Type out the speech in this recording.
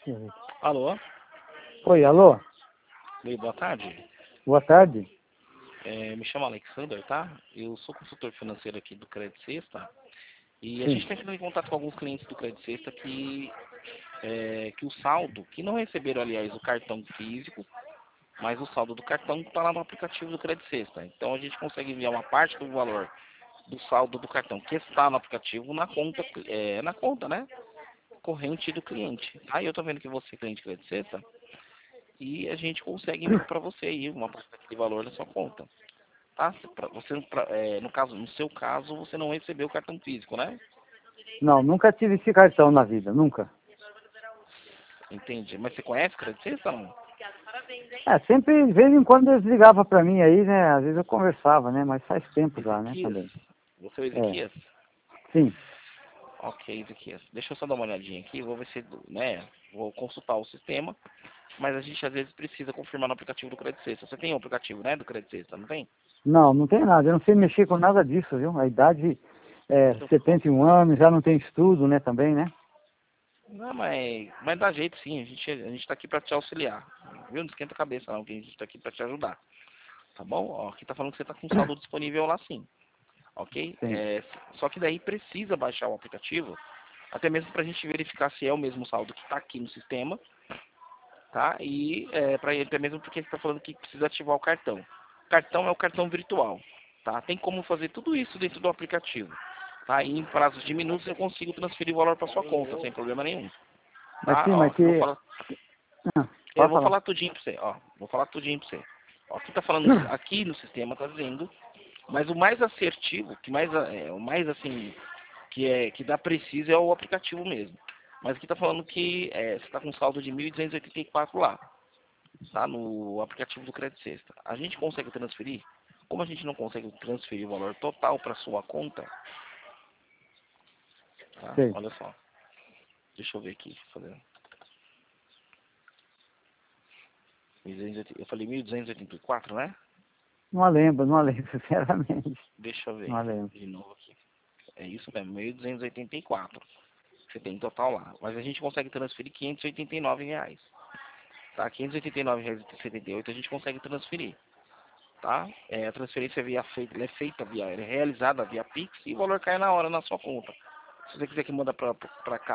Alô? Oi, alô? Oi, boa tarde. Boa tarde. Me chamo Alexander, tá? Eu sou consultor financeiro aqui do Credit Sexta. E a gente Sim. está entrando em contato com alguns clientes do Credit Sexta que o saldo, que não receberam, aliás, o cartão físico, mas o saldo do cartão está lá no aplicativo do Credit Sexta. Então a gente consegue enviar uma parte do valor do saldo do cartão que está no aplicativo na conta, né? Corrente do cliente. Aí eu tô vendo que você é cliente de Credit Sexta e a gente consegue enviar para você aí uma parte daquele valor na sua conta. Tá? No seu caso, você não recebeu o cartão físico, né? Não, nunca tive esse cartão na vida, nunca. Entendi. Mas você conhece o Credit Sexta ou não? Sempre, de vez em quando eles ligavam pra mim aí, né? Às vezes eu conversava, né? Mas faz tempo já, né? Ezequias? Também. Você é o É, Ezequias? sim. Ok, Ezequias. Deixa eu só dar uma olhadinha aqui, vou ver se, né, vou consultar o sistema, mas a gente às vezes precisa confirmar no aplicativo do Credit Sexta. Você tem o aplicativo, né, do Credit Sexta, não tem? Não, não tem nada. Eu não sei mexer com nada disso, viu? A idade é Deixa eu- 71 anos, já não tem estudo, né? Também, né? Não, mas dá jeito sim, a gente tá aqui pra te auxiliar, viu? Não esquenta a cabeça não, que a gente tá aqui pra te ajudar, tá bom? Ó, aqui tá falando que você tá com saldo disponível lá sim, ok? Sim. Só que daí precisa baixar o aplicativo, até mesmo pra gente verificar se é o mesmo saldo que tá aqui no sistema, tá? E até mesmo porque você está falando que precisa ativar o cartão. O cartão é o cartão virtual, tá? Tem como fazer tudo isso dentro do aplicativo, tá? E em prazos de minutos eu consigo transferir o valor para sua conta sem problema nenhum, Mas tá? sim, Ó, mas aqui eu vou que. falar, eu Pode vou falar. falar tudinho para você, ó, vou falar tudinho para você. Ó, aqui tá falando, aqui no sistema tá dizendo, mas o mais assertivo, o mais assim que dá preciso é o aplicativo mesmo. Mas aqui tá falando que você está com saldo de 1.284 lá, tá? No aplicativo do Credit Sexta. A gente consegue transferir? Como a gente não consegue transferir o valor total para sua conta, tá? Sei. Olha só. Deixa eu ver aqui. Eu falei 1.284, né? Não lembro, não lembro, sinceramente. Deixa eu ver Não lembro. de novo aqui. É isso mesmo, 1.284. Você tem total lá. Mas a gente consegue transferir R$ 589. Tá? R$ 589,78 a gente consegue transferir. Tá? A transferência ela é feita ela é realizada via Pix e o valor cai na hora na sua conta. Se você quiser que manda para cá